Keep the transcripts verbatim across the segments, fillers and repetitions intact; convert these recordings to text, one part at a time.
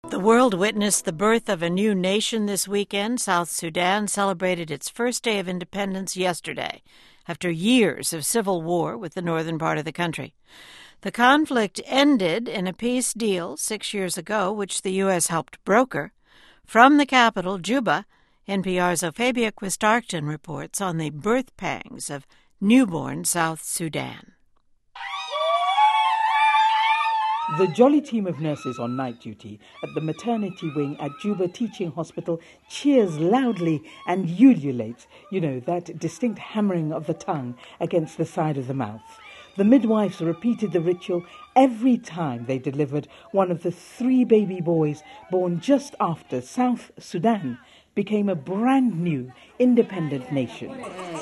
The world witnessed the birth of a new nation this weekend. South Sudan celebrated its first day of independence yesterday, after years of civil war with the northern part of the country. The conflict ended in a peace deal six years ago, which the U S helped broker. From the capital, Juba, N P R's Ophabia Quistarkton reports on the birth pangs of newborn South Sudan. The jolly team of nurses on night duty at the maternity wing at Juba Teaching Hospital cheers loudly and ululates, you know, that distinct hammering of the tongue against the side of the mouth. The midwives repeated the ritual every time they delivered one of the three baby boys born just after South Sudan became a brand new independent nation.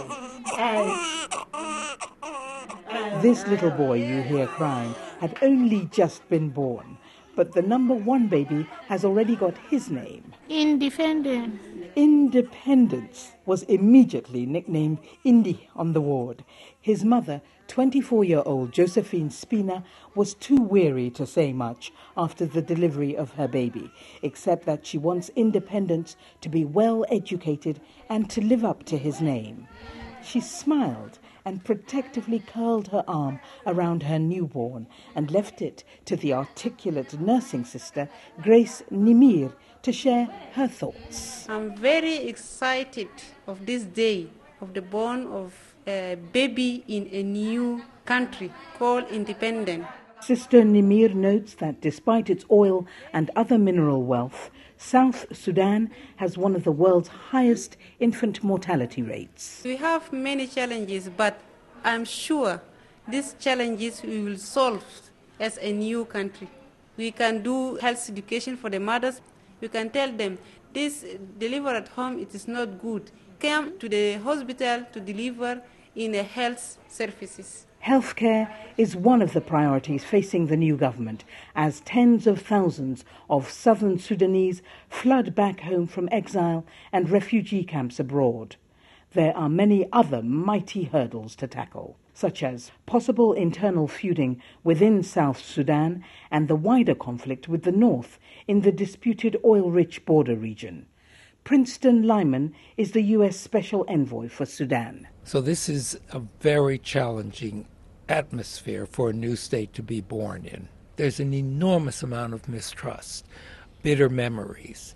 This little boy you hear crying had only just been born, but the number one baby has already got his name. Independent. Independence was immediately nicknamed Indy on the ward. His mother, twenty-four-year-old Josephine Spina, was too weary to say much after the delivery of her baby, except that she wants Independence to be well educated and to live up to his name. She smiled and protectively curled her arm around her newborn and left it to the articulate nursing sister, Grace Nimir, to share her thoughts. I'm very excited of this day of the born of a baby in a new country called Independent. Sister Nimir notes that despite its oil and other mineral wealth, South Sudan has one of the world's highest infant mortality rates. We have many challenges, but I'm sure these challenges we will solve as a new country. We can do health education for the mothers. We can tell them this deliver at home, it is not good. Come to the hospital to deliver in a health services. Healthcare is one of the priorities facing the new government as tens of thousands of southern Sudanese flood back home from exile and refugee camps abroad. There are many other mighty hurdles to tackle, such as possible internal feuding within South Sudan and the wider conflict with the north in the disputed oil-rich border region. Princeton Lyman is the U S Special Envoy for Sudan. So this is a very challenging atmosphere for a new state to be born in. There's an enormous amount of mistrust, bitter memories,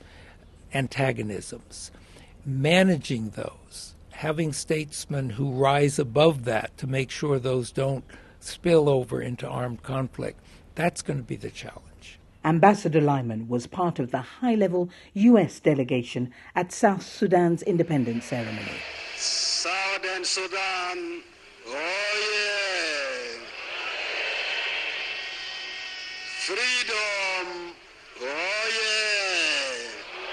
antagonisms. Managing those, having statesmen who rise above that to make sure those don't spill over into armed conflict, that's going to be the challenge. Ambassador Lyman was part of the high-level U S delegation at South Sudan's independence ceremony. Southern Sudan, oh yeah! Freedom, oh yeah!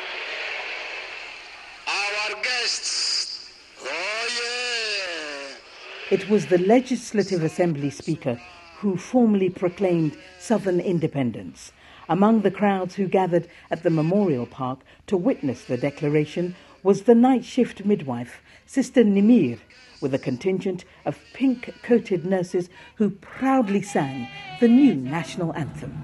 Our guests, oh yeah! It was the Legislative Assembly Speaker who formally proclaimed Southern independence. Among the crowds who gathered at the Memorial Park to witness the declaration was the night shift midwife, Sister Nimir, with a contingent of pink-coated nurses who proudly sang the new national anthem.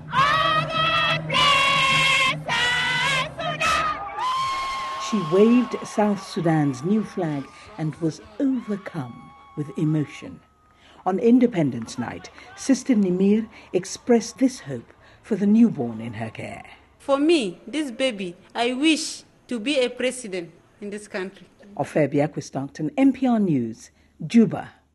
She waved South Sudan's new flag and was overcome with emotion. On Independence Night, Sister Nimir expressed this hope for the newborn in her care. For me, this baby, I wish to be a president in this country. Ophabia Quistarkton, N P R News, Juba.